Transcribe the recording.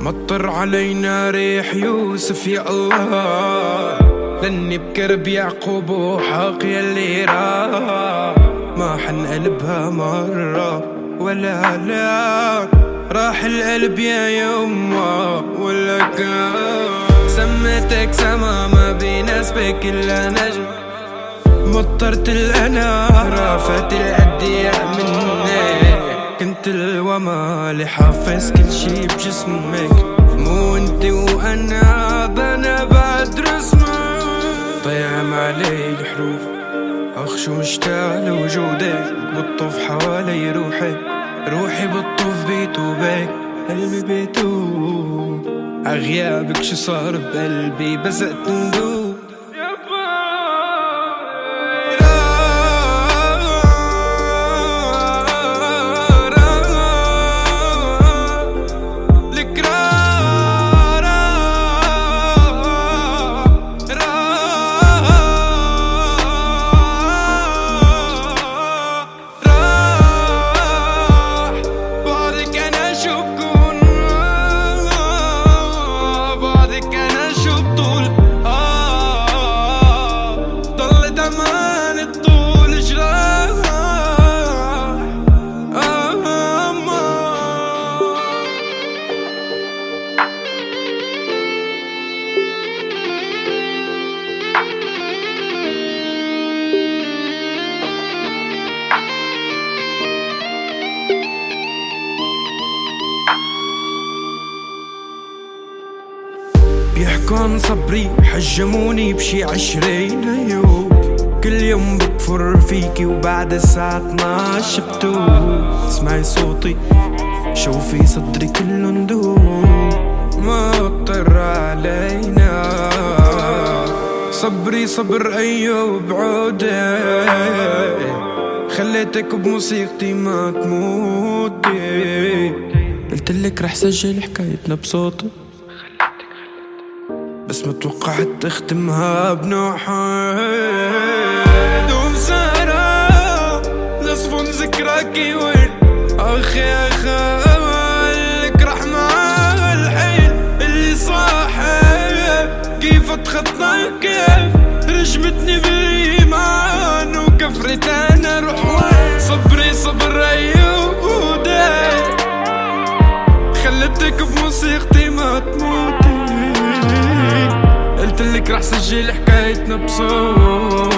مطر علينا ريح يوسف يا الله، لاني بكرب يعقوب وحق يلي ما حنقلبها مرة ولا لا، راح القلب يا يما ولا كان. سميتك سما ما بيناسبك إلا نجم، مطرت الأنا رافت الأدياء منك، كنت الوما اللي حافظ كل شي بجسمك، مو انت وانا بنا بدرس ما طيعم علي الحروف، اخشو مشتاق لوجودك بتطوف حوالي روحي، روحي بتطوف بيتوبك قلبي بيتوب، عغيابك شو صار بقلبي بزقت ندوب. بيحكوا عن صبري حجموني بشي 20 يوم، كل يوم بكفر فيكي وبعد الساعة 12 بتوب، اسمعي صوتي شوفي صدري كله ندوب، ما اضطر علينا صبري صبر ايوب عودي، خليتك بموسيقتي ما تموتي، قلتلك رح سجل حكايتنا بصوتي بس ما توقعت تختمها بنوع حيد ومسارة لصفون ذكراكي وين اخي اخالك رح مع الحين اللي صاحب كيف اتخطى كيف رجمتني بالايمان وكفرت انا روح وين صبري صبر ايوب وداي خلتك بموسيقتي ما تموتي، قلتلك رح سجل حكايتنا بصوت